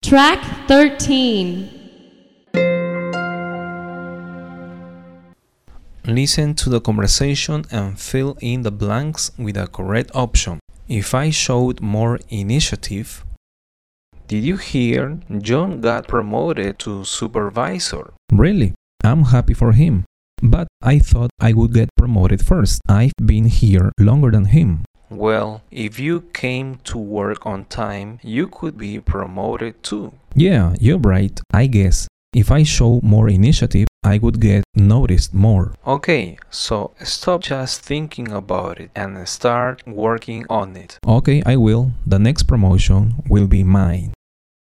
Track 13. Listen to the conversation and fill in the blanks with the correct option. If I showed more initiative. Did you hear John got promoted to supervisor? Really? I'm happy for him. But I thought I would get promoted first. I've been here longer than him. Well, if you came to work on time, you could be promoted too. Yeah, you're right, I guess. If I show more initiative, I would get noticed more. Okay, so stop just thinking about it and start working on it. Okay, I will. The next promotion will be mine.